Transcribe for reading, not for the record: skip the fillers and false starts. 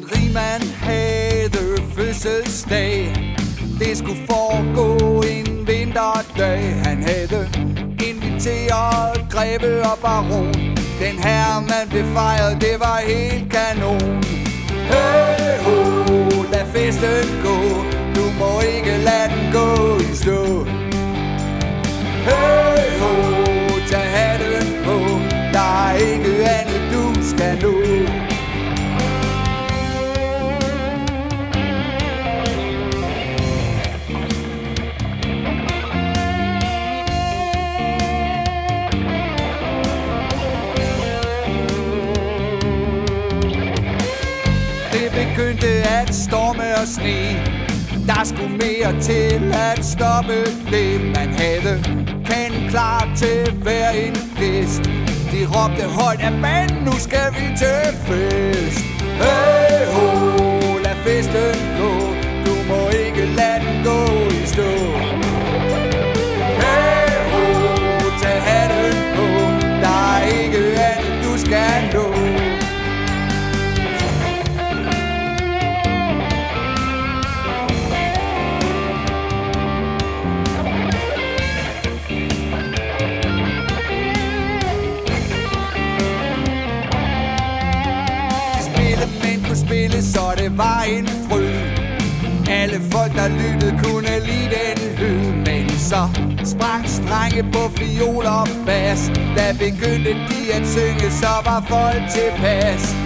En rigmand havde fødselsdag. Det skulle foregå en vinterdag. Han havde inviteret greve og baron. Den her man blev fejret, det var helt kanon. Hey ho, lad festen gå. Du må ikke lade den gå i stå. Hey ho, tag hatten på. Der er ikke andet du skal nå. Begyndte at storme og sne. Der skulle mere til at stoppe det. Man havde kanden klar til hver en gæst. De råbte højt af banen, nu skal vi til fest. Hey ho, lad festen gå. Du må ikke lade den gå i stå. Hey ho, tag hatten på. Der er ikke andet du skal nå. Spille, så det var en fryd. Alle folk der lyttede kunne lide den lyd. Men så sprang strenge på fiol og bas. Da begyndte de at synge, så var folk tilpas.